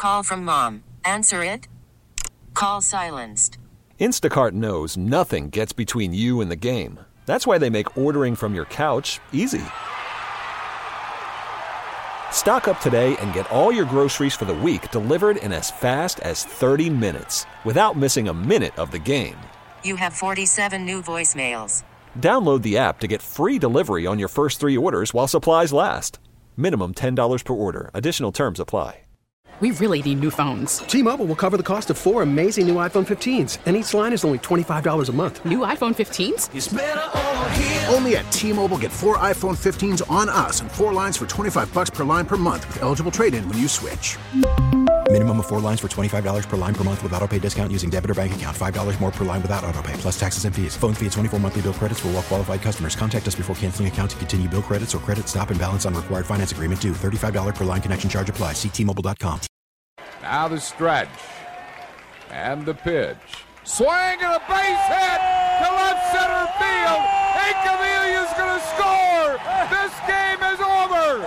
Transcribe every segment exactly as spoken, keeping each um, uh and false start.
Call from mom. Answer it. Call silenced. Instacart knows nothing gets between you and the game. That's why they make ordering from your couch easy. Stock up today and get all your groceries for the week delivered in as fast as thirty minutes without missing a minute of the game. You have forty-seven new voicemails. Download the app to get free delivery on your first three orders while supplies last. Minimum ten dollars per order. Additional terms apply. We really need new phones. T-Mobile will cover the cost of four amazing new iPhone fifteens, and each line is only twenty-five dollars a month. New iPhone fifteens? It's better over here. Only at T-Mobile, get four iPhone fifteens on us and four lines for twenty-five bucks per line per month with eligible trade-in when you switch. Minimum of four lines for twenty-five dollars per line per month with autopay discount using debit or bank account. five dollars more per line without autopay, plus taxes and fees. Phone fee at twenty-four monthly bill credits for well-qualified customers. Contact us before canceling account to continue bill credits or credit stop and balance on required finance agreement due. thirty-five dollars per line connection charge applies. See T Mobile dot com. Now the stretch. And the pitch. Swing and a base hit to left center field. Incavilia's going to score. This game is over.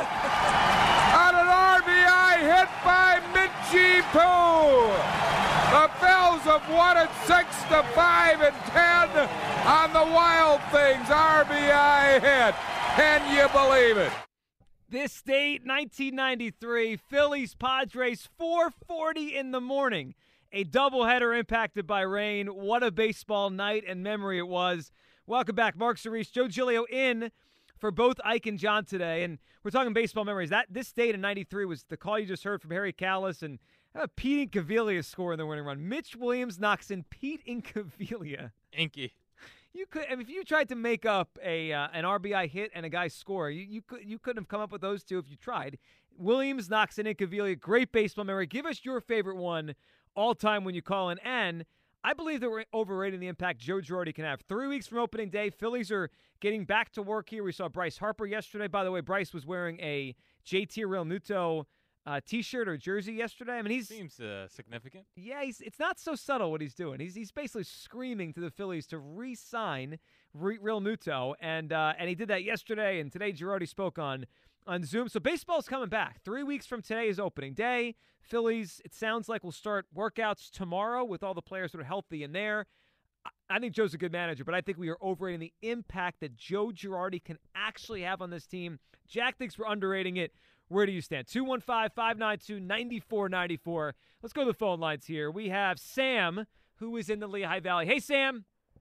On an R B I hit by Minchie Poo. The Phils have won it six to five and ten on the Wild Things R B I hit. Can you believe it? This date, nineteen ninety-three, Phillies Padres, four forty in the morning. A doubleheader impacted by rain. What a baseball night and memory it was. Welcome back, Mark Cerise, Joe Giglio in for both Ike and John today. And we're talking baseball memories. That This date in ninety-three was the call you just heard from Harry Kalas and uh, Pete Incaviglia score in the winning run. Mitch Williams knocks in Pete Incaviglia. Inky. You could, I mean, if you tried to make up a uh, an R B I hit and a guy score, you you could you couldn't have come up with those two if you tried. Williams knocks in Incaviglia, great baseball memory. Give us your favorite one all time when you call in. And I believe that we're overrating the impact Joe Girardi can have. Three weeks from opening day, Phillies are getting back to work here. We saw Bryce Harper yesterday. By the way, Bryce was wearing a J T Realmuto Uh, T-shirt or jersey yesterday. I mean, he's seems uh, significant. Yeah, he's, it's not so subtle what he's doing. He's he's basically screaming to the Phillies to re-sign Re- Realmuto, and uh, and he did that yesterday. And today, Girardi spoke on on Zoom. So baseball's coming back. Three weeks from today is opening day. Phillies, it sounds like, will start workouts tomorrow with all the players that are healthy in there. I, I think Joe's a good manager, but I think we are overrating the impact that Joe Girardi can actually have on this team. Jack thinks we're underrating it. Where do you stand? two one five, five nine two, nine four nine four. Let's go to the phone lines here. We have Sam, who is in the Lehigh Valley. Hey, Sam.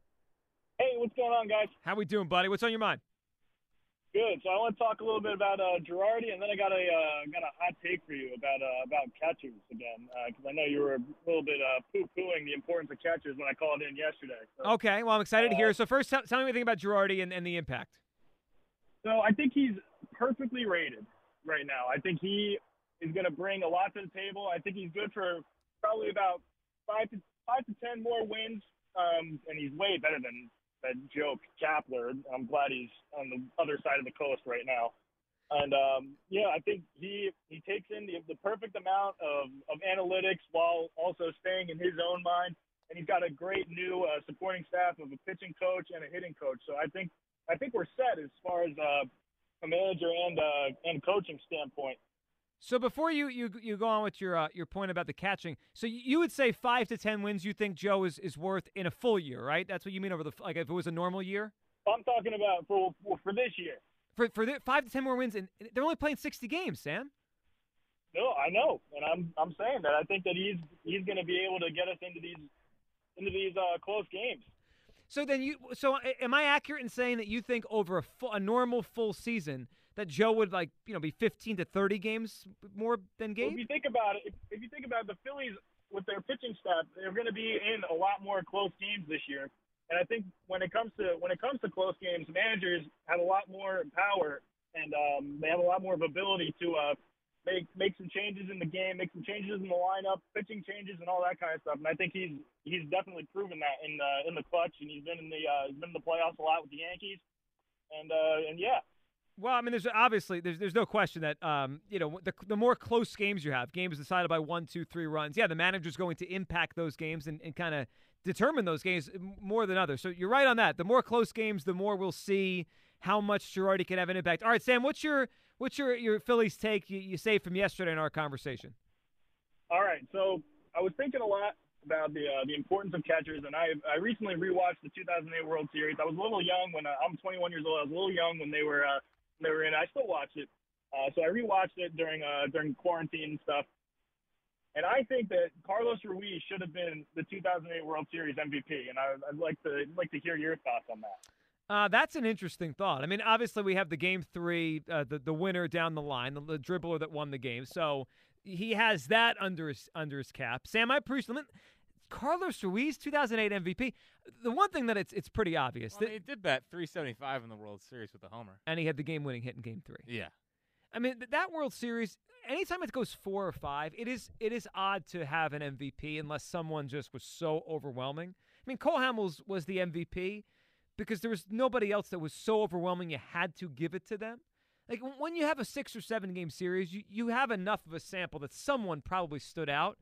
Hey, what's going on, guys? How we doing, buddy? What's on your mind? Good. So I want to talk a little bit about uh, Girardi, and then I got a uh, got a hot take for you about uh, about catchers again, because uh, I know you were a little bit uh, poo-pooing the importance of catchers when I called in yesterday. So, okay, well, I'm excited uh, to hear. So first, tell, tell me what you think about Girardi and, and the impact. So I think he's perfectly rated right now. I think he is going to bring a lot to the table. I think he's good for probably about five to five to ten more wins, um, and he's way better than that Joe Kapler. I'm glad he's on the other side of the coast right now. And um, yeah, I think he he takes in the, the perfect amount of, of analytics while also staying in his own mind. And he's got a great new uh, supporting staff of a pitching coach and a hitting coach. So I think I think we're set as far as uh, a manager and uh, and coaching standpoint. So before you, you, you go on with your uh, your point about the catching, so you would say five to ten wins you think Joe is, is worth in a full year, right? That's what you mean over the like if it was a normal year. I'm talking about for for this year. For for the, five to ten more wins, and they're only playing sixty games, Sam. No, I know, and I'm I'm saying that I think that he's he's going to be able to get us into these into these uh, close games. So then you so am I accurate in saying that you think over a, full, a normal full season that Joe would like you know be fifteen to thirty games more than Gabe? Well, if you think about it, if, if you think about it, the Phillies with their pitching staff, they're going to be in a lot more close games this year. And I think when it comes to when it comes to close games, managers have a lot more power and um, they have a lot more of ability to uh, make make some changes in the game, make some changes in the lineup, pitching changes, and all that kind of stuff. And I think he's he's definitely proven that in the in the clutch, and he's been in the uh, he's been in the playoffs a lot with the Yankees. And uh, and yeah. Well, I mean, there's obviously there's there's no question that um, you know the the more close games you have, games decided by one, two, three runs. Yeah, the manager's going to impact those games and, and kind of determine those games more than others. So you're right on that. The more close games, the more we'll see how much Girardi can have an impact. All right, Sam, what's your what's your, your Phillies take you, you saved from yesterday in our conversation? All right, so I was thinking a lot about the uh, the importance of catchers, and I I recently rewatched the two thousand eight World Series. I was a little young when uh, I'm twenty-one years old. I was a little young when they were uh, they were in. I still watched it, uh, so I rewatched it during uh, during quarantine and stuff. And I think that Carlos Ruiz should have been the two thousand eight World Series M V P, and I, I'd like to I'd like to hear your thoughts on that. Uh, that's an interesting thought. I mean, obviously we have the game three, uh, the the winner down the line, the, the dribbler that won the game. So he has that under his under his cap. Sam, I appreciate it. Carlos Ruiz, two thousand eight M V P. The one thing that it's it's pretty obvious. Well, that, I mean, he did bat three seventy-five in the World Series with a homer, and he had the game-winning hit in Game Three. Yeah. I mean, that World Series, anytime it goes four or five, it is it is odd to have an M V P unless someone just was so overwhelming. I mean, Cole Hamels was the M V P because there was nobody else that was so overwhelming you had to give it to them. Like, when you have a six- or seven-game series, you, you have enough of a sample that someone probably stood out.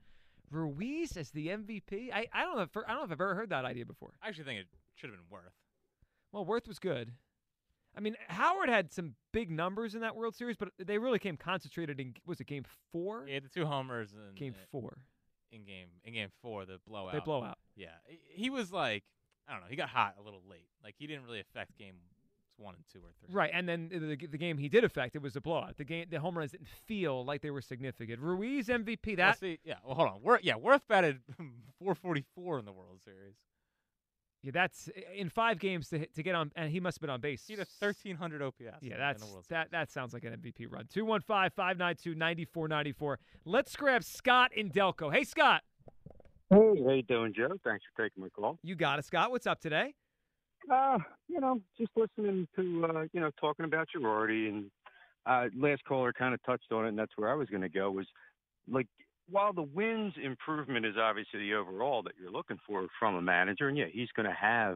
Ruiz as the M V P? I, I, don't know if, I don't know if I've ever heard that idea before. I actually think it should have been Worth. Well, Worth was good. I mean, Howard had some big numbers in that World Series, but they really came concentrated in, was it game four? Yeah, the two homers in game four. In game in game four, the blowout. They blow out. Yeah, he was like, I don't know, he got hot a little late. Like, he didn't really affect game one and two or three. Right, and then the, the game he did affect, it was a blowout. The game, the home runs didn't feel like they were significant. Ruiz M V P. That well, see, yeah. Well, hold on. Worth, yeah, Worth batted four forty-four in the World Series. Yeah, that's in five games to to get on, and he must have been on base. He had a thirteen hundred O P S. Yeah, that's that. That sounds like an M V P run. Two one five five nine two ninety four ninety four. Let's grab Scott in Delco. Hey, Scott. Hey, how you doing, Joe? Thanks for taking my call. You got it, Scott. What's up today? Uh, you know, just listening to uh, you know, talking about Girardi, and uh, last caller kind of touched on it, and that's where I was going to go. Was like, while the wins improvement is obviously the overall that you're looking for from a manager, and yeah, he's going to have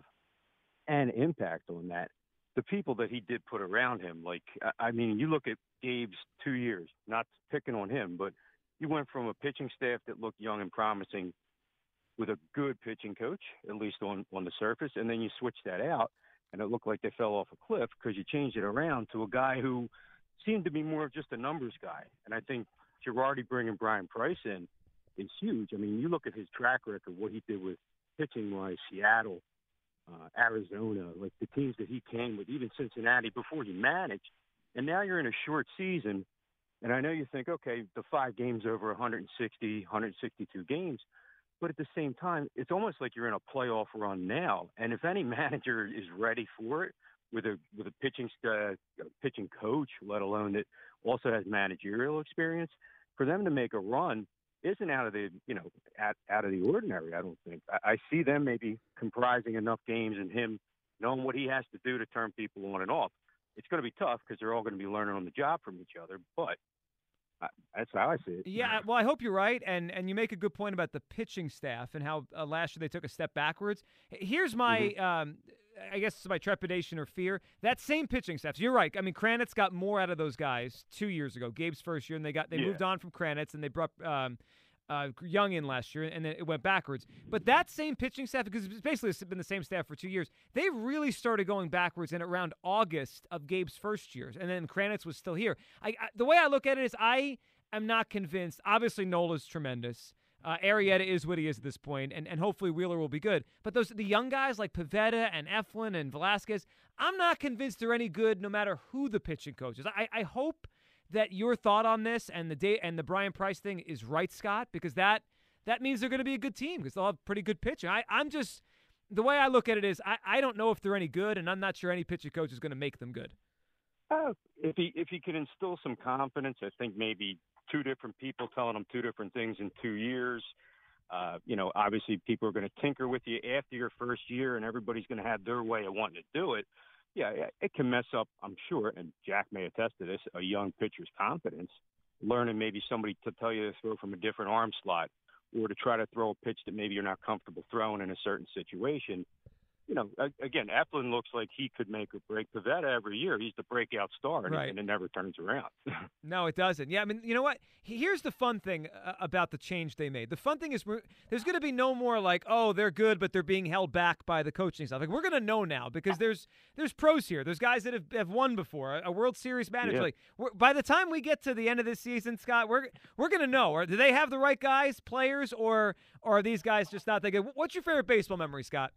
an impact on that. The people that he did put around him, like, I mean, you look at Gabe's two years, not picking on him, but you went from a pitching staff that looked young and promising with a good pitching coach, at least on, on the surface, and then you switched that out, and it looked like they fell off a cliff because you changed it around to a guy who seemed to be more of just a numbers guy. And I think Girardi bringing Brian Price in is huge. I mean, you look at his track record, what he did with pitching-wise, Seattle, uh, Arizona, like the teams that he came with, even Cincinnati before he managed. And now you're in a short season, and I know you think, okay, the five games over one sixty, one sixty-two games, but at the same time, it's almost like you're in a playoff run now. And if any manager is ready for it, with a with a pitching uh, pitching coach, let alone that also has managerial experience, for them to make a run isn't out of the you know out, out of the ordinary. I don't think. I, I see them maybe comprising enough games and him knowing what he has to do to turn people on and off. It's going to be tough because they're all going to be learning on the job from each other, but I, that's how I see it. Yeah, well, I hope you're right, and and you make a good point about the pitching staff and how uh, last year they took a step backwards. Here's my, mm-hmm. um, I guess, my trepidation or fear. That same pitching staff. So you're right. I mean, Kranitz got more out of those guys two years ago, Gabe's first year, and they got they yeah. moved on from Kranitz, and they brought um, uh, Young in last year, and then it went backwards. But that same pitching staff, because it's basically been the same staff for two years, they really started going backwards in around August of Gabe's first year, and then Kranitz was still here. I, I, the way I look at it is I am not convinced. Obviously, Nola's tremendous. Uh, Arrieta is what he is at this point, and, and hopefully Wheeler will be good. But those the young guys like Pivetta and Eflin and Velasquez, I'm not convinced they're any good no matter who the pitching coach is. I, I hope that your thought on this and the day and the Brian Price thing is right, Scott, because that that means they're going to be a good team because they'll have pretty good pitching. I, I'm just the way I look at it is I, I don't know if they're any good, and I'm not sure any pitching coach is going to make them good. Uh, if he if he could instill some confidence, I think maybe two different people telling them two different things in two years. Uh, you know, obviously people are going to tinker with you after your first year, and everybody's going to have their way of wanting to do it. Yeah, it can mess up, I'm sure, and Jack may attest to this, a young pitcher's confidence, learning maybe somebody to tell you to throw from a different arm slot or to try to throw a pitch that maybe you're not comfortable throwing in a certain situation. you know, again, Eflin looks like he could make or break Pivetta every year. He's the breakout star, and, Right. and it never turns around. No, it doesn't. Yeah, I mean, you know what? Here's the fun thing uh, about the change they made. The fun thing is we're, there's going to be no more like, oh, they're good, but they're being held back by the coaching stuff. Like, we're going to know now because there's there's pros here. There's guys that have, have won before, a World Series manager. Yeah. Like, we're, by the time we get to the end of this season, Scott, we're we're going to know. Or do they have the right guys, players, or, or are these guys just not that good? What's your favorite baseball memory, Scott?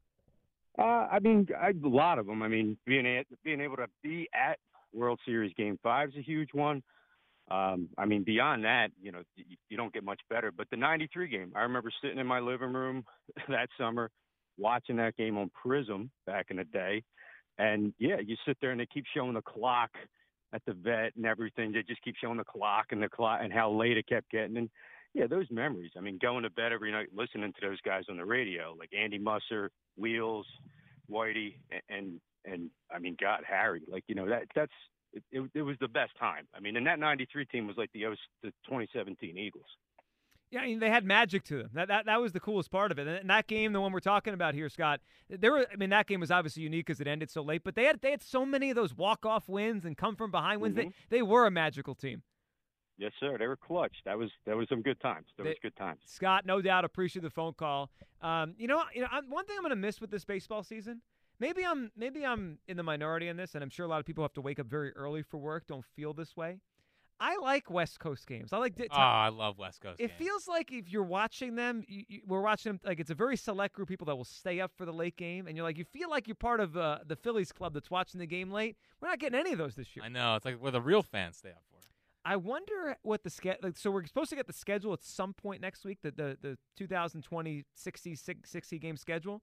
Uh, I mean, I, a lot of them. I mean, being a, being able to be at World Series Game Five is a huge one. Um, I mean, beyond that, you know, you, you don't get much better. But the ninety-three game, I remember sitting in my living room that summer watching that game on Prism back in the day. And, yeah, you sit there and they keep showing the clock at the vet and everything. They just keep showing the clock and the clock and how late it kept getting. And, yeah, those memories. I mean, going to bed every night listening to those guys on the radio, like Andy Musser, Wheels, Whitey, and, and, and I mean, God, Harry. Like, you know, that that's it, it, it was the best time. I mean, and that ninety-three team was like the, the twenty seventeen Eagles. Yeah, I mean, they had magic to them. That, that that was the coolest part of it. And that game, the one we're talking about here, Scott, there were. I mean, that game was obviously unique because it ended so late. But they had they had so many of those walk-off wins and come from behind wins. Mm-hmm. They they were a magical team. Yes, sir. They were clutch. That was that was some good times. That they, was good times. Scott, no doubt, appreciate the phone call. Um, you know, you know, I'm, one thing I'm going to miss with this baseball season. Maybe I'm maybe I'm in the minority in this, and I'm sure a lot of people have to wake up very early for work. Don't feel this way. I like West Coast games. I like. Oh, I love West Coast. It games. feels like if you're watching them, you, you, we're watching them. Like it's a very select group of people that will stay up for the late game, and you're like, you feel like you're part of uh, the Phillies club that's watching the game late. We're not getting any of those this year. I know. It's like where the real fans stay up for. I wonder what the schedule. Like, so we're supposed to get the schedule at some point next week. The the the two thousand twenty sixty, sixty game schedule.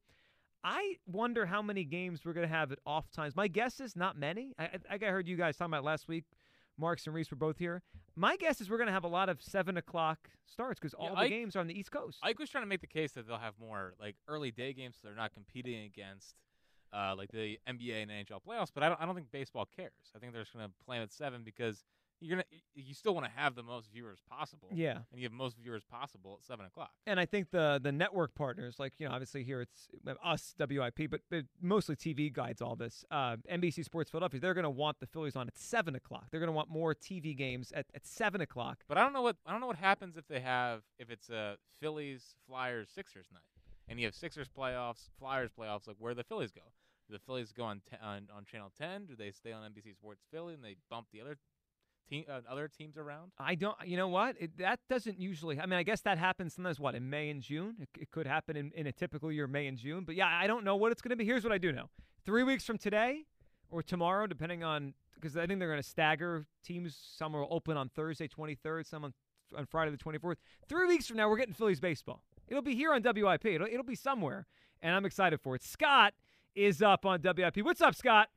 I wonder how many games we're going to have at off times. My guess is not many. I, I, I heard you guys talking about last week. Marks and Reese were both here. My guess is we're going to have a lot of seven o'clock starts because all Yeah, the Ike, games are on the East Coast. Ike was trying to make the case that they'll have more like early day games, so they're not competing against uh, like the N B A and N H L playoffs. But I don't. I don't think baseball cares. I think they're just going to play them at seven because you're gonna. You still want to have the most viewers possible. Yeah, and you have most viewers possible at seven o'clock. And I think the the network partners, like, you know, obviously here it's us, W I P, but, but mostly T V guides all this. Uh, N B C Sports Philadelphia, they're going to want the Phillies on at seven o'clock. They're going to want more T V games at, at seven o'clock. But I don't know what I don't know what happens if they have if it's a Phillies, Flyers, Sixers night, and you have Sixers playoffs, Flyers playoffs. Like, where do the Phillies go? Do the Phillies go on te- on, on Channel ten? Do they stay on N B C Sports Philly and they bump the other team, uh, other teams around? I don't. You know what? It, that doesn't usually. I mean, I guess that happens sometimes. What, in May and June? It, it could happen in, in a typical year, May and June. But yeah, I don't know what it's going to be. Here's what I do know: three weeks from today, or tomorrow, depending on, because I think they're going to stagger teams. Some will open on Thursday, twenty-third. Some on, on Friday, the twenty-fourth. Three weeks from now, we're getting Phillies baseball. It'll be here on W I P. It'll, it'll be somewhere, and I'm excited for it. Scott is up on W I P. What's up, Scott?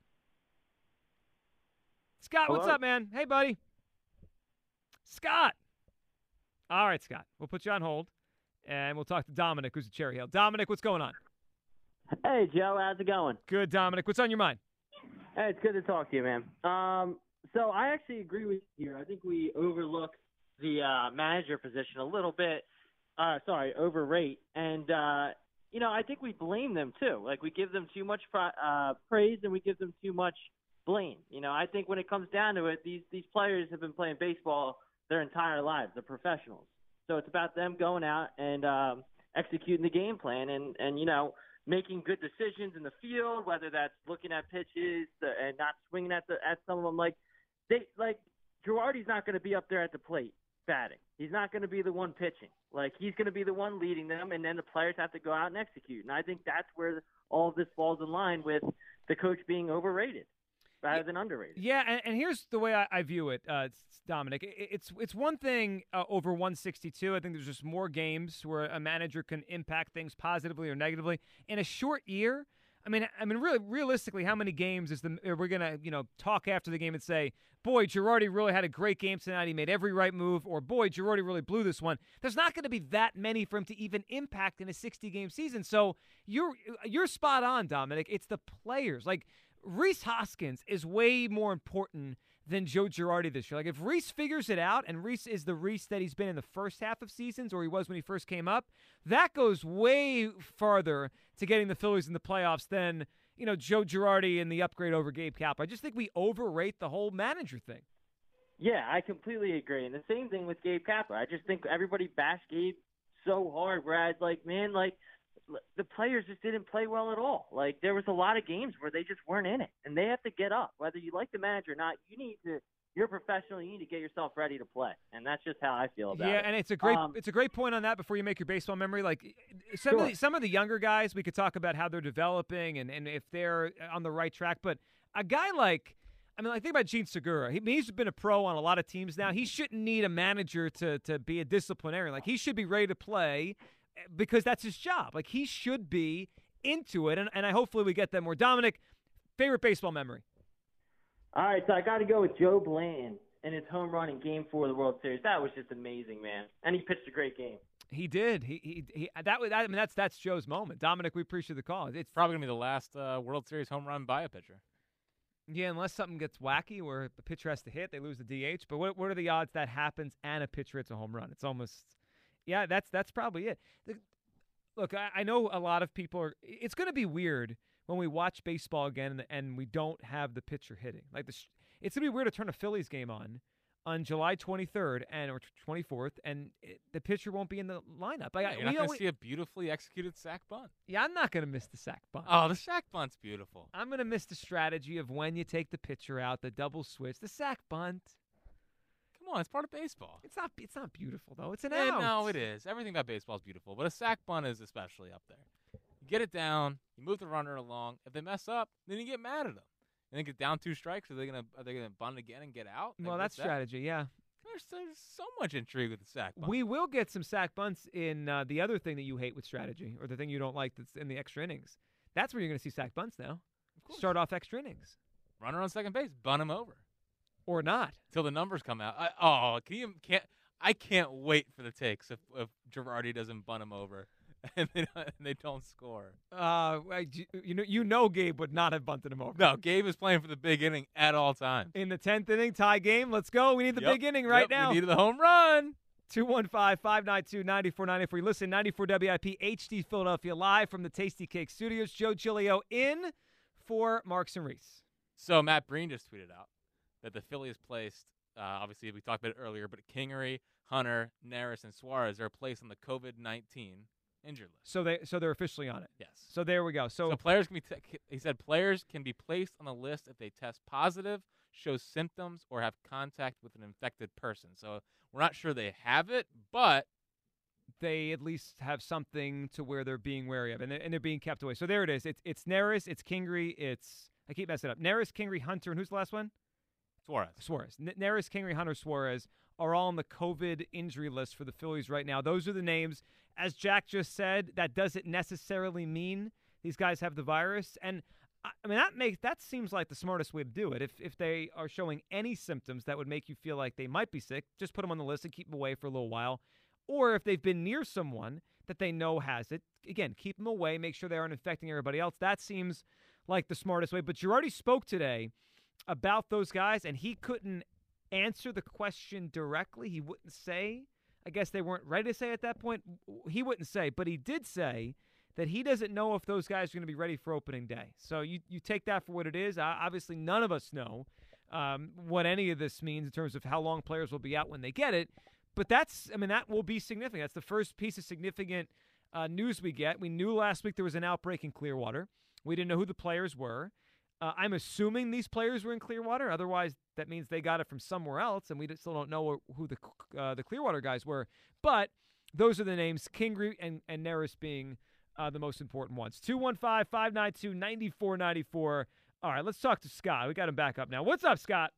Scott, Hello? what's up, man? Hey, buddy. Scott. All right, Scott. We'll put you on hold, and we'll talk to Dominic, who's at Cherry Hill. Dominic, what's going on? Hey, Joe. How's it going? Good, Dominic. What's on your mind? Hey, it's good to talk to you, man. Um, so I actually agree with you here. I think we overlook the uh, manager position a little bit. Uh, sorry, overrate. And, uh, you know, I think we blame them, too. Like, we give them too much uh, praise and we give them too much blame. You know, I think when it comes down to it, these, these players have been playing baseball their entire lives. They're professionals. So it's about them going out and um, executing the game plan and, and, you know, making good decisions in the field, whether that's looking at pitches and not swinging at the at some of them. Like, they like Girardi's not going to be up there at the plate batting. He's not going to be the one pitching. Like, he's going to be the one leading them, and then the players have to go out and execute. And I think that's where all of this falls in line with the coach being overrated rather than underrated. Yeah, and, and here's the way I, I view it, uh, Dominic. It, it's it's one thing uh, over one sixty-two. I think there's just more games where a manager can impact things positively or negatively. In a short year, I mean, I mean, really, realistically, how many games is the are we gonna you know talk after the game and say, boy, Girardi really had a great game tonight. He made every right move, or boy, Girardi really blew this one. There's not going to be that many for him to even impact in a sixty game season. So you're you're spot on, Dominic. It's the players. Like, Rhys Hoskins is way more important than Joe Girardi this year. Like, if Reese figures it out, and Reese is the Reese that he's been in the first half of seasons, or he was when he first came up, that goes way farther to getting the Phillies in the playoffs than, you know, Joe Girardi and the upgrade over Gabe Kapler. I just think we overrate the whole manager thing. Yeah, I completely agree. And the same thing with Gabe Kapler. I just think everybody bashed Gabe so hard, whereas, like, man, like, the players just didn't play well at all. Like, there was a lot of games where they just weren't in it, and they have to get up. Whether you like the manager or not, you need to – you're a professional. You need to get yourself ready to play, and that's just how I feel about yeah, it. Yeah, and it's a great um, it's a great point on that before you make your baseball memory. Like, some, sure. of the, some of the younger guys, we could talk about how they're developing and, and if they're on the right track. But a guy like – I mean, I think about Gene Segura. He, he's been a pro on a lot of teams now. He shouldn't need a manager to to be a disciplinarian. Like, he should be ready to play – because that's his job. Like, he should be into it, and, and I hopefully we get that more. Dominic, favorite baseball memory? All right, so I got to go with Joe Blanton and his home run in Game Four of the World Series. That was just amazing, man, and he pitched a great game. He did. He he, he that was. I mean, that's that's Joe's moment. Dominic, we appreciate the call. It's probably gonna be the last uh, World Series home run by a pitcher. Yeah, unless something gets wacky where the pitcher has to hit, they lose the D H. But what what are the odds that happens and a pitcher hits a home run? It's almost. Yeah, that's that's probably it. The, look, I, I know a lot of people are. It's going to be weird when we watch baseball again and, and we don't have the pitcher hitting. Like the, it's going to be weird to turn a Phillies game on on July twenty-third and or twenty-fourth, and it, the pitcher won't be in the lineup. I, yeah, you're not going to see a beautifully executed sack bunt. Yeah, I'm not going to miss the sack bunt. Oh, the sack bunt's beautiful. I'm going to miss the strategy of when you take the pitcher out, the double switch, the sack bunt. Come on, it's part of baseball. It's not. It's not beautiful though. It's an yeah, out. No, it is. Everything about baseball is beautiful, but a sack bunt is especially up there. You get it down, you move the runner along. If they mess up, then you get mad at them. And they get down two strikes. Are they gonna Are they gonna bunt again and get out? Well, like, that's that? strategy. Yeah. There's, there's so much intrigue with the sack bunt. We will get some sack bunts in uh, the other thing that you hate with strategy, or the thing you don't like that's in the extra innings. That's where you're going to see sack bunts now. Start off extra innings. Runner on second base, bunt him over. Or not. Till the numbers come out. I, oh, can you can't I can't wait for the takes if, if Girardi doesn't bunt him over and they don't, and they don't score. Uh, you know, you know, Gabe would not have bunted him over. No, Gabe is playing for the big inning at all times. In the tenth inning, tie game. Let's go. We need the yep. big inning right yep. now. We need the home run. two one five, five nine two, nine four nine four. You listen, ninety-four W I P H D Philadelphia, live from the Tasty Cake Studios. Joe Giglio in for Marks and Reese. So Matt Breen just tweeted out that the Phillies placed, uh, obviously we talked about it earlier, but Kingery, Hunter, Neris, and Suarez are placed on the COVID nineteen injured list. So they, so they're officially on it. Yes. So there we go. So, so players can be. T- he said players can be placed on the list if they test positive, show symptoms, or have contact with an infected person. So we're not sure they have it, but they at least have something to where they're being wary of, and they're, and they're being kept away. So there it is. It's it's Neris, it's Kingery, it's I keep messing up. Neris, Kingery, Hunter, and who's the last one? Suarez. Suarez. N- Neris, Kingery, Hunter, Suarez are all on the COVID injury list for the Phillies right now. Those are the names. As Jack just said, that doesn't necessarily mean these guys have the virus. And, I mean, that makes that seems like the smartest way to do it. If if they are showing any symptoms that would make you feel like they might be sick, just put them on the list and keep them away for a little while. Or if they've been near someone that they know has it, again, keep them away, make sure they aren't infecting everybody else. That seems like the smartest way. But Girardi spoke today about those guys, and he couldn't answer the question directly. He wouldn't say. I guess they weren't ready to say at that point. He wouldn't say, but he did say that he doesn't know if those guys are going to be ready for opening day. So you, you take that for what it is. Uh, obviously, none of us know um, what any of this means in terms of how long players will be out when they get it. But that's, I mean, that will be significant. That's the first piece of significant uh, news we get. We knew last week there was an outbreak in Clearwater. We didn't know who the players were. Uh, I'm assuming these players were in Clearwater. Otherwise, that means they got it from somewhere else, and we still don't know who the uh, the Clearwater guys were. But those are the names, Kingery and, and Neris being uh, the most important ones. two one five, five nine two, nine four nine four. All right, let's talk to Scott. We got him back up now. What's up, Scott?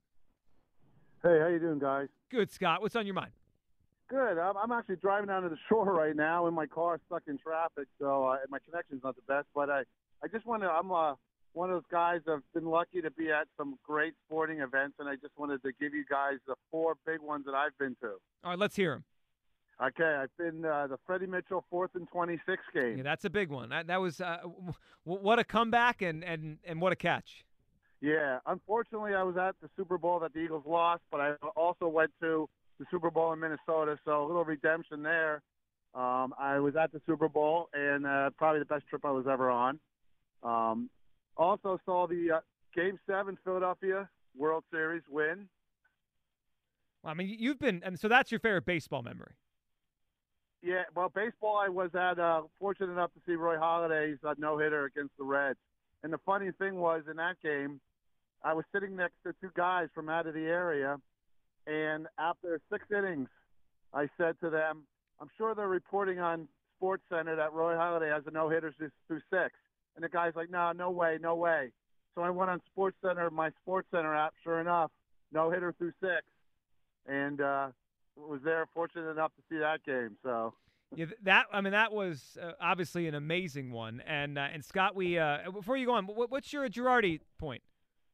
Hey, how you doing, guys? Good, Scott. What's on your mind? Good. I'm, I'm actually driving down to the shore right now in my car, stuck in traffic, so uh, my connection's not the best. But I, I just want to. I'm uh, one of those guys that's been lucky to be at some great sporting events, and I just wanted to give you guys the four big ones that I've been to. All right, let's hear them. Okay, I've been uh, the Freddie Mitchell fourth and twenty-six game. Yeah, that's a big one. That, that was uh, w- what a comeback and, and, and what a catch. Yeah, unfortunately, I was at the Super Bowl that the Eagles lost, but I also went to the Super Bowl in Minnesota, so a little redemption there. Um, I was at the Super Bowl, and uh, probably the best trip I was ever on. Um, also saw the uh, Game seven Philadelphia World Series win. Well, I mean, you've been – and so that's your favorite baseball memory. Yeah, well, baseball, I was at uh, fortunate enough to see Roy Halladay's uh, no-hitter against the Reds. And the funny thing was, in that game, I was sitting next to two guys from out of the area, and after six innings, I said to them, I'm sure they're reporting on SportsCenter that Roy Halladay has a no-hitter through six. And the guy's like, no, no way, no way. So I went on SportsCenter, my SportsCenter app, sure enough, no-hitter through six. And uh, was there fortunate enough to see that game. So yeah, that I mean, that was uh, obviously an amazing one. And uh, and Scott, we uh, before you go on, what, what's your Girardi point?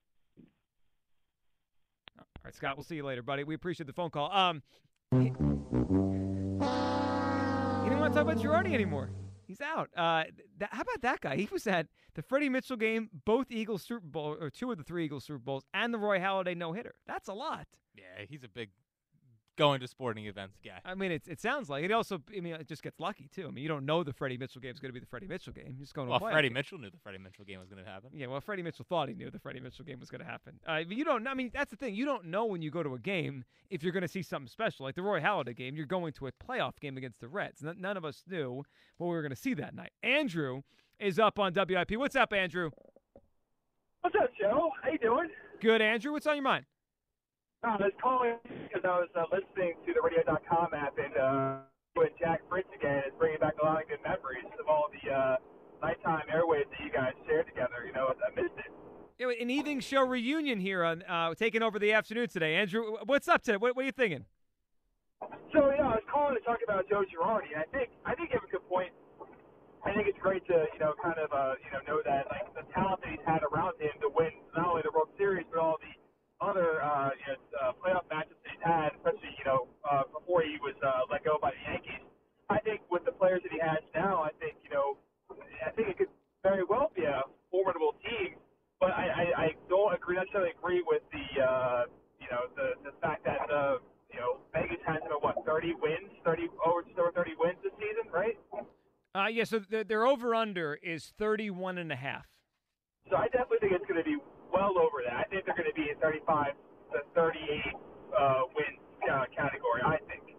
All right, Scott, we'll see you later, buddy. We appreciate the phone call. Um, he, he didn't want to talk about Girardi anymore. He's out. Uh, that, how about that guy? He was at the Freddie Mitchell game, both Eagles Super Bowl, or two of the three Eagles Super Bowls, and the Roy Halladay no-hitter. That's a lot. Yeah, he's a big going to sporting events guy. I mean, it, it sounds like it. Also, I mean, it just gets lucky, too. I mean, you don't know the Freddie Mitchell game is going to be the Freddie Mitchell game. You're just going to well, play Freddie it. Mitchell knew the Freddie Mitchell game was going to happen. Yeah, well, Freddie Mitchell thought he knew the Freddie Mitchell game was going to happen. Uh, but you don't I mean, that's the thing. You don't know when you go to a game if you're going to see something special. Like the Roy Halladay game, you're going to a playoff game against the Reds. N- none of us knew what we were going to see that night. Andrew is up on W I P. What's up, Andrew? What's up, Joe? How you doing? Good, Andrew. What's on your mind? I was calling because I was uh, listening to the radio dot com app, and uh, with Jack Fritz again is bringing back a lot of good memories of all the uh, nighttime airwaves that you guys shared together. You know, I missed it. Yeah, an evening show reunion here on uh, taking over the afternoon today. Andrew, what's up today? What, what are you thinking? So yeah, I was calling to talk about Joe Girardi, and I think I think you have a good point. I think it's great to you know kind of uh, you know know that like the talent that he's had around him to win not only the World Series but all the other uh, you know, uh, playoff matches that he's had, especially you know uh, before he was uh, let go by the Yankees. I think with the players that he has now, I think you know I think it could very well be a formidable team. But I, I, I don't agree necessarily agree with the uh, you know the the fact that uh, you know Vegas has about what thirty wins, thirty over over thirty wins this season, right? Uh, yeah, so the, their over-under is thirty-one and a half. So I definitely think it's going to be well over that. I think they're going to be in thirty-five to thirty-eight uh, win uh, category. I think.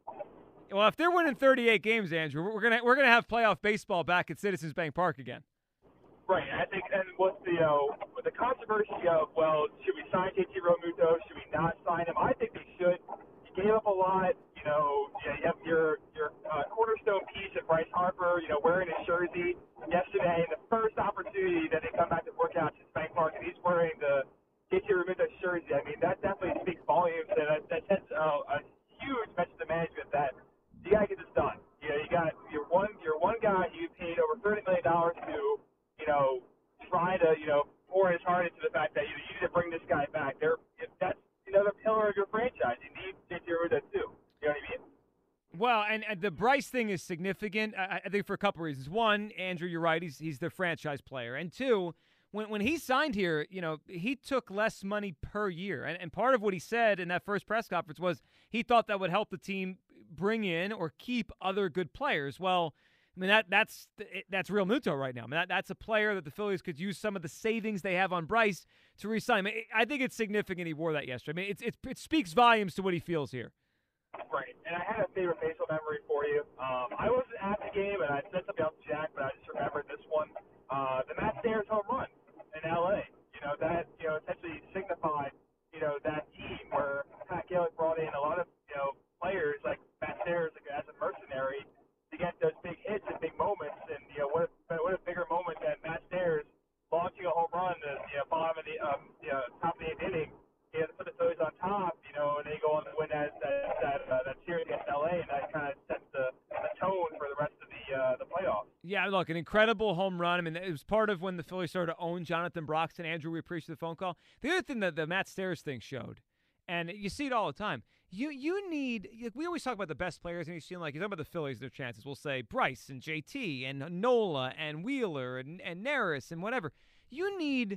Well, if they're winning thirty-eight games, Andrew, we're gonna we're gonna have playoff baseball back at Citizens Bank Park again. Right. I think, and what's the uh, with the controversy of well, should we sign J T Realmuto? Should we not sign him? I think they should. You gave up a lot. You know, yeah, you have your your uh, cornerstone piece of Bryce Harper. You know, wearing his jersey yesterday, and the first opportunity that they come back to work out at Bank Park, and he's wearing the J T Realmuto jersey. I mean, that definitely speaks volumes, and that, that sends uh, a huge message to management that you gotta get this done. You know, you got your one your one guy you paid over thirty million dollars to. You know, try to, you know, pour his heart into the fact that you, you need to bring this guy back. They're, that's another pillar of your franchise. You need J T Realmuto too. You know what I mean? Well, and, and the Bryce thing is significant, I, I think, for a couple reasons. One, Andrew, you're right. He's he's the franchise player. And two, when when he signed here, you know, he took less money per year. And, and part of what he said in that first press conference was he thought that would help the team bring in or keep other good players. Well, I mean, that that's that's Realmuto right now. I mean, that, that's a player that the Phillies could use some of the savings they have on Bryce to re-sign. I, mean, I think it's significant he wore that yesterday. I mean, it's, it's, it speaks volumes to what he feels here. Right. And I had a favorite baseball memory for you. Um, I wasn't at the game, and I said something else to Jack, but I just remembered this one. Uh, the Matt Stairs home run in L A. You know, that, you know, essentially signified, you know, that team where Pat Gillick brought in a lot of, you know, players like Matt Stairs like, as a mercenary to get those big hits and big moments, and you know what a, what a bigger moment than Matt Stairs launching a home run to you know bottom of the um you know top of the eighth inning, you know, to put the Phillies on top, you know, and they go on to win that that that, uh, that series against L A, and that kind of sets the, the tone for the rest of the uh, the playoffs. Yeah, look, an incredible home run. I mean, it was part of when the Phillies started to own Jonathan Broxton. Andrew, we appreciate the phone call. The other thing that the Matt Stairs thing showed, and you see it all the time. You you need – we always talk about the best players, and you seem like – you talk about the Phillies, their chances. We'll say Bryce and J T and Nola and Wheeler and, and Neris and whatever. You need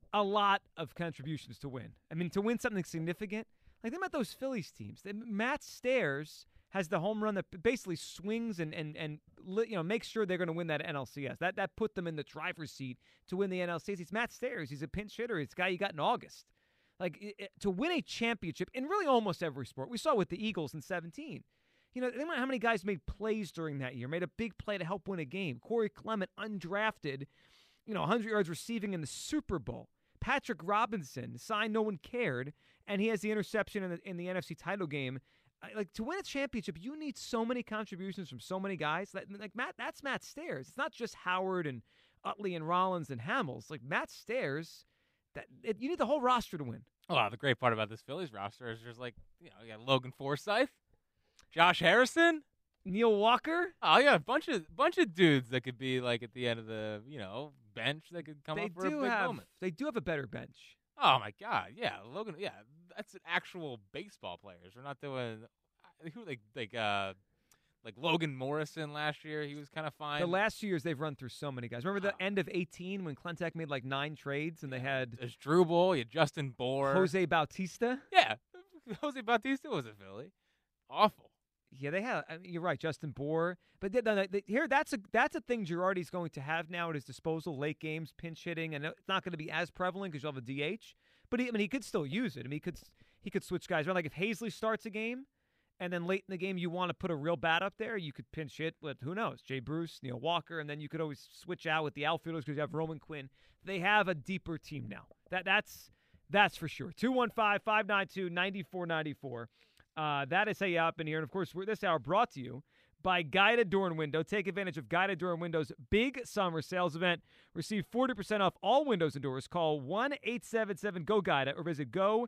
a lot of contributions to win. I mean, to win something significant. Like, think about those Phillies teams. Matt Stairs has the home run that basically swings and and and you know makes sure they're going to win that N L C S. That that put them in the driver's seat to win the N L C S. It's Matt Stairs. He's a pinch hitter. It's a guy you got in August. Like it, it, to win a championship in really almost every sport. We saw with the Eagles in seventeen. You know, think about how many guys made plays during that year, made a big play to help win a game. Corey Clement, undrafted, you know, one hundred yards receiving in the Super Bowl. Patrick Robinson, signed, no one cared, and he has the interception in the, in the N F C title game. Like, to win a championship, you need so many contributions from so many guys. That, like Matt, that's Matt Stairs. It's not just Howard and Utley and Rollins and Hamels. Like Matt Stairs, that it, you need the whole roster to win. Oh, the great part about this Phillies roster is there's like, you know, you got Logan Forsythe, Josh Harrison, Neil Walker. Oh, yeah, a bunch of bunch of dudes that could be like at the end of the, you know, bench that could come they up for a do big have, moment. They do have a better bench. Oh my God, yeah, Logan, yeah, that's an actual baseball players. We're not doing who like like uh like Logan Morrison last year. He was kind of fine. The last two years they've run through so many guys. Remember the oh. end of eighteen when Clentac made like nine trades and they had there's Drubal, you had Justin Bohr, Jose Bautista. Yeah, Jose Bautista was a Philly. Awful. Yeah, they have. I mean, you're right, Justin Bohr. But they, they, they, here, that's a that's a thing Girardi's going to have now at his disposal: late games, pinch hitting, and it's not going to be as prevalent because you'll have a D H. But he, I mean, he could still use it. I mean, he could he could switch guys around. Like if Hazley starts a game, and then late in the game you want to put a real bat up there, you could pinch hit with who knows, Jay Bruce, Neil Walker, and then you could always switch out with the outfielders because you have Roman Quinn. They have a deeper team now. That that's that's for sure. two one five, five nine two, nine four nine four. Uh, that is how you up in here. And, of course, we're this hour brought to you by Guided Door and Window. Take advantage of Guided Door and Window's big summer sales event. Receive forty percent off all windows and doors. Call one eight seven seven G O Guida or visit go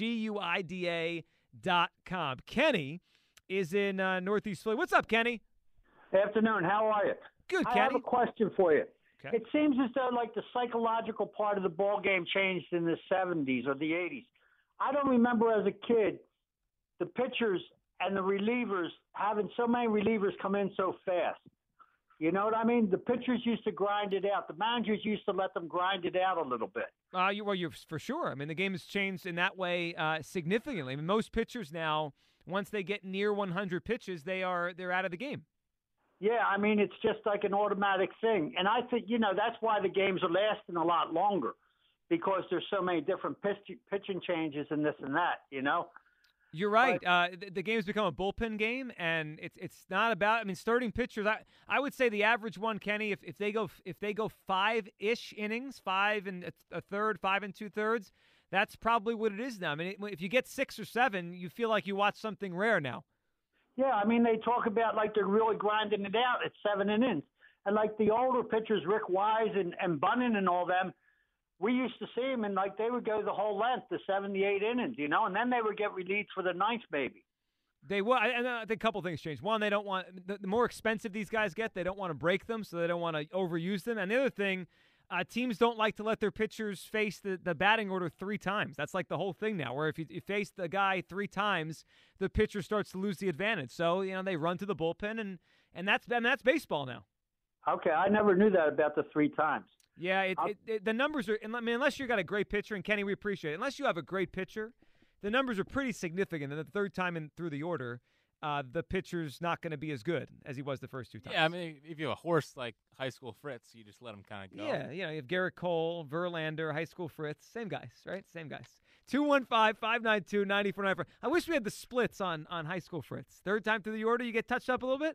guida dot com. Kenny is in uh, Northeast Philly. What's up, Kenny? Afternoon. How are you? Good, I Kenny. have a question for you. Okay. It seems as though, like, the psychological part of the ball game changed in the seventies or the eighties. I don't remember as a kid the pitchers and the relievers having so many relievers come in so fast. You know what I mean? The pitchers used to grind it out. The managers used to let them grind it out a little bit. Uh, you, well, you're for sure. I mean, the game has changed in that way uh, significantly. I mean, most pitchers now, once they get near one hundred pitches, they are they're out of the game. Yeah, I mean, it's just like an automatic thing. And I think, you know, that's why the games are lasting a lot longer, because there's so many different pitch, pitching changes and this and that, you know? You're right. Uh, the, the game's become a bullpen game, and it's it's not about. I mean, starting pitchers. I I would say the average one, Kenny, if, if they go if they go five ish innings, five and a, a third, five and two thirds, that's probably what it is now. I mean, it, if you get six or seven, you feel like you watch something rare now. Yeah, I mean, they talk about like they're really grinding it out at seven innings, and like the older pitchers, Rick Wise and and Bunnan and all them. We used to see them, and, like, they would go the whole length, the seventy-eight innings, you know, and then they would get relieved for the ninth, maybe. They will. And I think a couple things change. One, they don't want the, the more expensive these guys get, they don't want to break them, so they don't want to overuse them. And the other thing, uh, teams don't like to let their pitchers face the, the batting order three times. That's like the whole thing now, where if you, you face the guy three times, the pitcher starts to lose the advantage. So, you know, they run to the bullpen, and, and that's and that's baseball now. Okay, I never knew that about the three times. Yeah, it, it, it, the numbers are. I mean, unless you got a great pitcher, and Kenny, we appreciate it. Unless you have a great pitcher, the numbers are pretty significant. And the third time in through the order, uh, the pitcher's not going to be as good as he was the first two times. Yeah, I mean, if you have a horse like High School Fritz, you just let him kind of go. Yeah, you know, you have Garrett Cole, Verlander, High School Fritz, same guys, right? Same guys. two one five, five nine two, nine four nine four. I wish we had the splits on on High School Fritz. Third time through the order, you get touched up a little bit.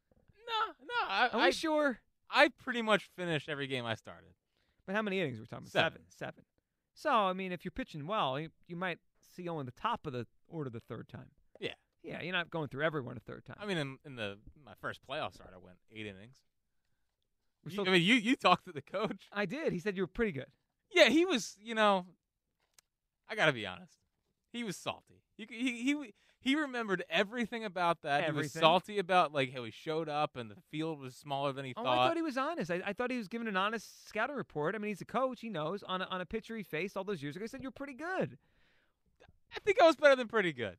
No, no. I, Are we I, sure? I pretty much finished every game I started. But how many innings we're talking about? Seven. Seven. Seven. So, I mean, if you're pitching well, you, you might see only the top of the order the third time. Yeah. Yeah, you're not going through everyone a third time. I mean, in, in the my first playoff start, I went eight innings. We're You, still- I mean, you, you talked to the coach. I did. He said you were pretty good. Yeah, he was, you know, I got to be honest. He was salty. He, he he he remembered everything about that. He was Everything? salty about, like, how he showed up and the field was smaller than he Oh, thought. I thought he was honest. I, I thought he was giving an honest scouting report. I mean, he's a coach. He knows. On a, on a pitcher he faced all those years ago, he said you're pretty good. I think I was better than pretty good.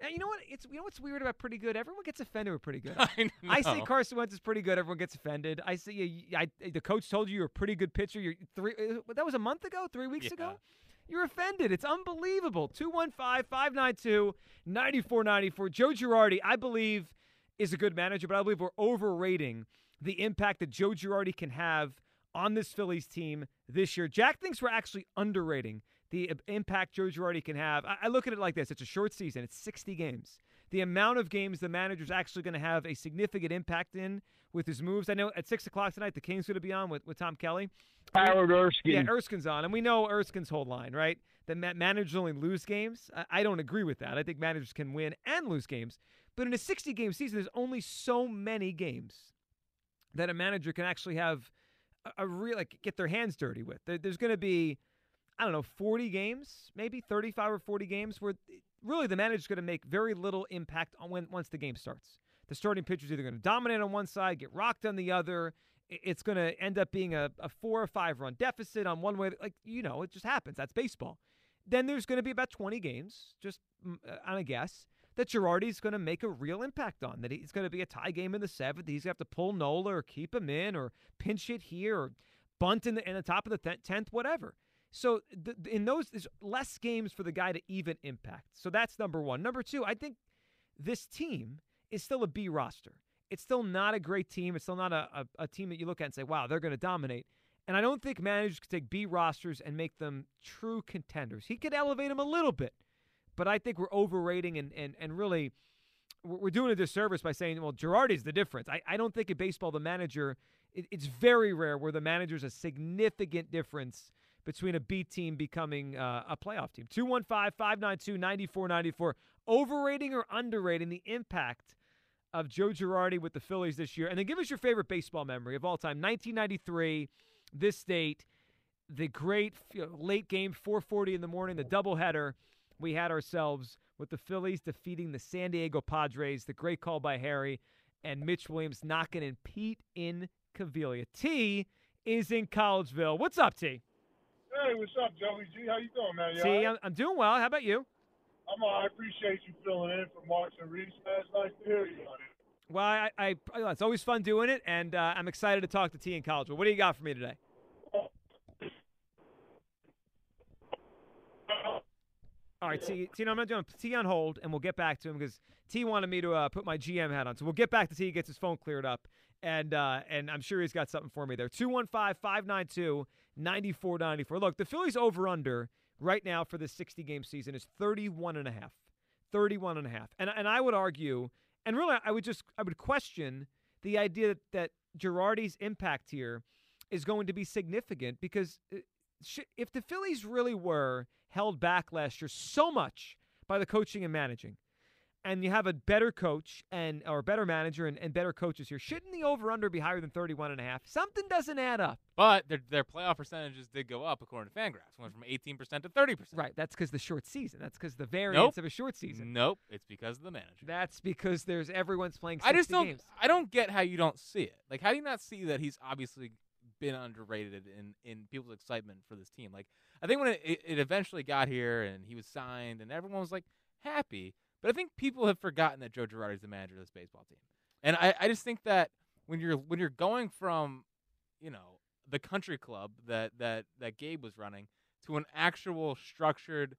And you know what? It's you know what's weird about pretty good? Everyone gets offended with pretty good. I, I say Carson Wentz is pretty good. Everyone gets offended. I say you, I, the coach told you you're a pretty good pitcher. You're three. That was a month ago, three weeks Yeah. ago. You're offended. It's unbelievable. two one five, five nine two, nine four nine four. Joe Girardi, I believe, is a good manager, but I believe we're overrating the impact that Joe Girardi can have on this Phillies team this year. Jack thinks we're actually underrating the impact Joe Girardi can have. I, I look at it like this. It's a short season. It's sixty games. The amount of games the manager's actually going to have a significant impact in with his moves. I know at six o'clock tonight, the Kings going to be on with, with Tom Kelly. Howard Erskine. Yeah, Erskine's on. And we know Erskine's whole line, right? That ma- managers only lose games. I, I don't agree with that. I think managers can win and lose games. But in a sixty-game season, there's only so many games that a manager can actually have a, a real, like, get their hands dirty with. There, there's going to be, I don't know, forty games, maybe thirty-five or forty games where really the manager's going to make very little impact on when once the game starts. The starting pitcher's either going to dominate on one side, get rocked on the other. It's going to end up being a, a four or five run deficit on one way. Like, you know, it just happens. That's baseball. Then there's going to be about twenty games, just on a guess, that Girardi's going to make a real impact on. That he's going to be a tie game in the seventh. He's going to have to pull Nola or keep him in or pinch hit here or bunt in the, in the top of the th- tenth, whatever. So th- in those, there's less games for the guy to even impact. So that's number one. Number two, I think this team is still a B roster. It's still not a great team. It's still not a, a, a team that you look at and say, wow, they're going to dominate. And I don't think managers could take B rosters and make them true contenders. He could elevate them a little bit, but I think we're overrating and, and, and really we're doing a disservice by saying, well, Girardi's the difference. I, I don't think in baseball the manager, it, it's very rare where the manager's a significant difference between a B team becoming uh, a playoff team. two one five, five nine two, nine four nine four. Overrating or underrating the impact of Joe Girardi with the Phillies this year. And then give us your favorite baseball memory of all time. nineteen ninety-three, this date, the great you know, late game, four forty in the morning, the doubleheader we had ourselves with the Phillies defeating the San Diego Padres, the great call by Harry, and Mitch Williams knocking in Pete Incaviglia. T is in Collegeville. What's up, T? Hey, what's up, Joey G? How you doing, man? You T, all right? I'm, I'm doing well. How about you? I'm all right. I appreciate you filling in for Marks and Reese, man. It's nice to hear you on it. Well, I, I, it's always fun doing it, and uh, I'm excited to talk to T in Collegeville. What do you got for me today? All right, T, T, no, I'm not doing T on hold, and we'll get back to him because T wanted me to uh, put my G M hat on. So we'll get back to T, gets his phone cleared up, and uh, and I'm sure he's got something for me there. two one five, five nine two, nine four nine four. Look, the Phillies over-under right now for this sixty-game season is thirty-one and a half. thirty-one and a half. And, and I would argue, and really I would just, I would question the idea that, that Girardi's impact here is going to be significant because if the Phillies really were held back last year so much by the coaching and managing, and you have a better coach and or a better manager and, and better coaches here, shouldn't the over-under be higher than thirty-one and a half? Something doesn't add up. But their their playoff percentages did go up according to Fangraphs. Went from eighteen percent to thirty percent. Right. That's because the short season. That's because the variance Nope. of a short season. Nope. It's because of the manager. That's because there's everyone's playing sixty I just don't. games. I don't get how you don't see it. Like, how do you not see that he's obviously been underrated in, in people's excitement for this team? Like, I think when it, it, it eventually got here and he was signed and everyone was like happy, but I think people have forgotten that Joe Girardi is the manager of this baseball team. And I, I just think that when you're when you're going from, you know, the country club that that that Gabe was running to an actual structured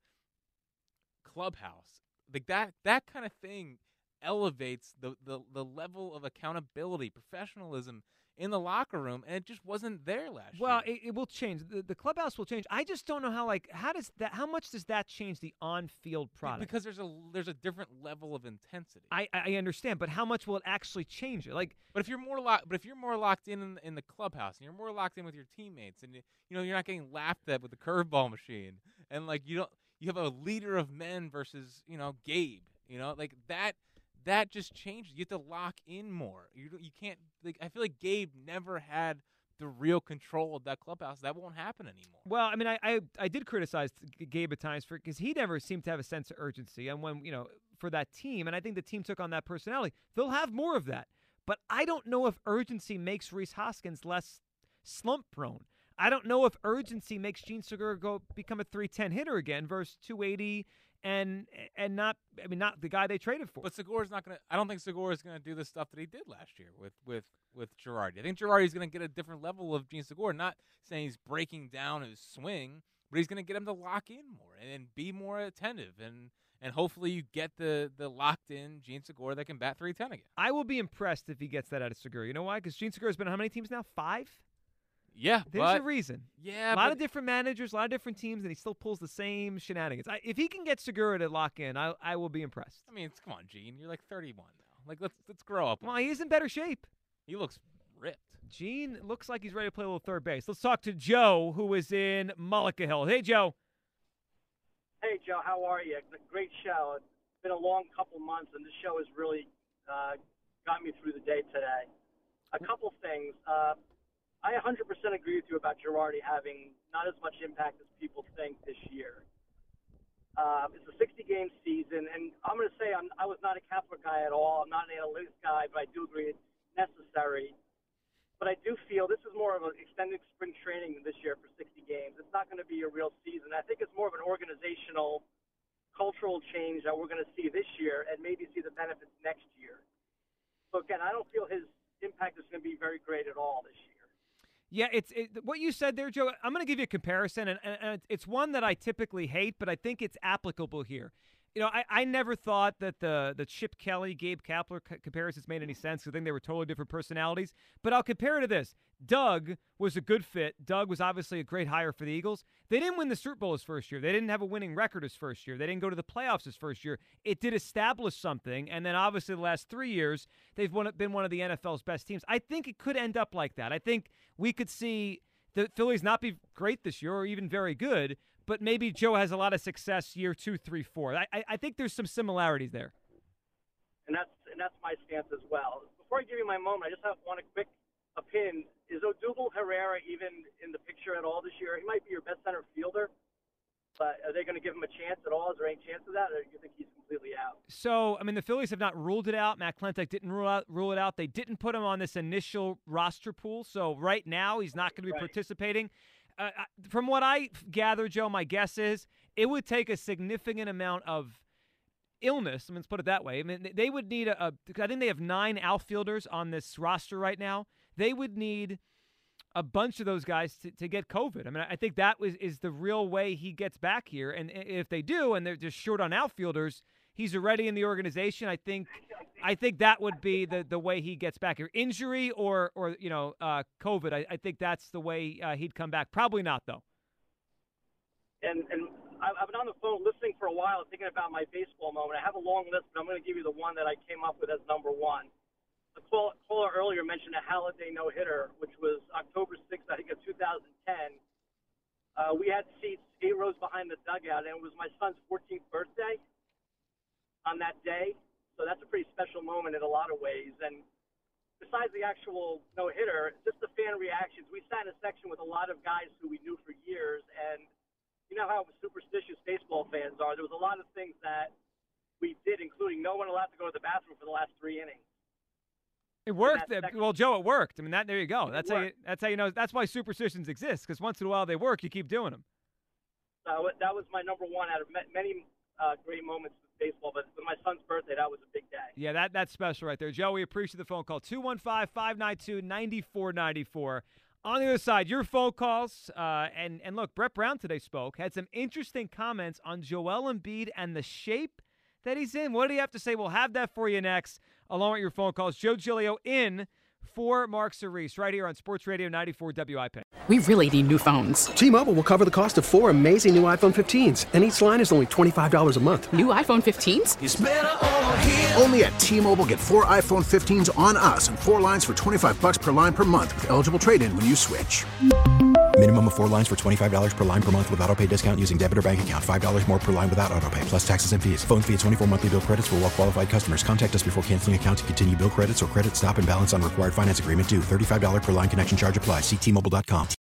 clubhouse, like that that kind of thing elevates the, the, the level of accountability, professionalism in the locker room, and it just wasn't there last Well, year. it, it will change. The, the clubhouse will change. I just don't know how. Like, how does that? How much does that change the on-field product? Because there's a there's a different level of intensity. I, I understand, but how much will it actually change it? Like, but if you're more locked, but if you're more locked in, in in the clubhouse, and you're more locked in with your teammates, and you, you know you're not getting laughed at with the curveball machine, and like you don't you have a leader of men versus you know Gabe, you know like that. That just changes. You have to lock in more. You you can't. Like, I feel like Gabe never had the real control of that clubhouse. That won't happen anymore. Well, I mean, I I, I did criticize Gabe at times for because he never seemed to have a sense of urgency, and when you know for that team, and I think the team took on that personality. They'll have more of that, but I don't know if urgency makes Rhys Hoskins less slump prone. I don't know if urgency makes Gene Segura go become a three ten hitter again versus two eighty and and not I mean not the guy they traded for. But Segura's not going to. I don't think Segura is going to do the stuff that he did last year with with with Girardi. I think Girardi's going to get a different level of Gene Segura. Not saying he's breaking down his swing, but he's going to get him to lock in more and, and be more attentive and. And hopefully you get the, the locked-in Gene Segura that can bat three ten again. I will be impressed if he gets that out of Segura. You know why? Because Gene Segura's been on how many teams now? Five? Yeah, There's but, a reason. Yeah, a lot but, of different managers, a lot of different teams, and he still pulls the same shenanigans. I, if he can get Segura to lock in, I I will be impressed. I mean, come on, Gene. You're like thirty-one now. Like, let's let's grow up. Well, he's in better shape. He looks ripped. Gene looks like he's ready to play a little third base. Let's talk to Joe, who is in Mullica Hill. Hey, Joe. Hey, Joe. How are you? Great show. Been a long couple months, and this show has really uh, got me through the day today. A couple things. Uh, I one hundred percent agree with you about Girardi having not as much impact as people think this year. Uh, it's a sixty-game season, and I'm going to say I'm, I was not a Kepler guy at all. I'm not an analytics guy, but I do agree it's necessary. But I do feel this is more of an extended spring training this year for sixty games. It's not going to be a real season. I think it's more of an organizational cultural change that we're going to see this year and maybe see the benefits next year. So, again, I don't feel his impact is going to be very great at all this year. Yeah, it's it, what you said there, Joe. I'm going to give you a comparison, and, and, and it's one that I typically hate, but I think it's applicable here. You know, I, I never thought that the the Chip Kelly, Gabe Kapler c- comparisons made any sense. I think they were totally different personalities. But I'll compare it to this. Doug was a good fit. Doug was obviously a great hire for the Eagles. They didn't win the Super Bowl his first year. They didn't have a winning record his first year. They didn't go to the playoffs his first year. It did establish something. And then obviously the last three years, they've won, been one of the N F L's best teams. I think it could end up like that. I think we could see the Phillies not be great this year or even very good, but maybe Joe has a lot of success year two, three, four. I, I think there's some similarities there. And that's and that's my stance as well. Before I give you my moment, I just have one quick opinion. Is Odubel Herrera even in the picture at all this year? He might be your best center fielder, but are they going to give him a chance at all? Is there any chance of that, or do you think he's completely out? So, I mean, the Phillies have not ruled it out. Matt Klentak didn't rule out rule it out. They didn't put him on this initial roster pool, so right now he's not going to be right. participating. Uh, from what I gather, Joe, my guess is it would take a significant amount of illness. I mean, let's put it that way. I mean, they would need a, a I think they have nine outfielders on this roster right now. They would need a bunch of those guys to, to get COVID. I mean, I think that was is the real way he gets back here. And if they do, and they're just short on outfielders, he's already in the organization. I think, I think that would be the, the way he gets back here. Injury or or you know uh, COVID. I, I think that's the way uh, he'd come back. Probably not though. And and I've been on the phone listening for a while, thinking about my baseball moment. I have a long list, but I'm going to give you the one that I came up with as number one. The caller earlier mentioned a Halladay no-hitter, which was October sixth, I think, of two thousand ten. Uh, we had seats eight rows behind the dugout, and it was my son's fourteenth birthday on that day. So that's a pretty special moment in a lot of ways. And besides the actual no-hitter, just the fan reactions. We sat in a section with a lot of guys who we knew for years, and you know how superstitious baseball fans are. There was a lot of things that we did, including no one allowed to go to the bathroom for the last three innings. It worked. Well, Joe, it worked. I mean, that there you go. That's how you, that's how you know. That's why superstitions exist, because once in a while they work. You keep doing them. Uh, that was my number one out of many uh, great moments with baseball. But with my son's birthday, that was a big day. Yeah, that that's special right there, Joe. We appreciate the phone call. two one five, five nine two, nine four nine four. On the other side, your phone calls. Uh, and and look, Brett Brown today spoke, had some interesting comments on Joel Embiid and the shape that he's in. What do you have to say? We'll have that for you next, along with your phone calls. Joe Giglio in for Mark Cerise, right here on Sports Radio ninety-four W I P. We really need new phones. T-Mobile will cover the cost of four amazing new iPhone fifteens, and each line is only twenty-five dollars a month. New iPhone fifteens? It's better over here. Only at T-Mobile, get four iPhone fifteens on us and four lines for twenty-five bucks per line per month with eligible trade-in when you switch. Minimum of four lines for twenty-five dollars per line per month with autopay discount using debit or bank account. five dollars more per line without autopay, plus taxes and fees. Phone fee at twenty-four monthly bill credits for well-qualified customers. Contact us before canceling account to continue bill credits or credit stop and balance on required finance agreement due. thirty-five dollars per line connection charge applies. See T Mobile dot com.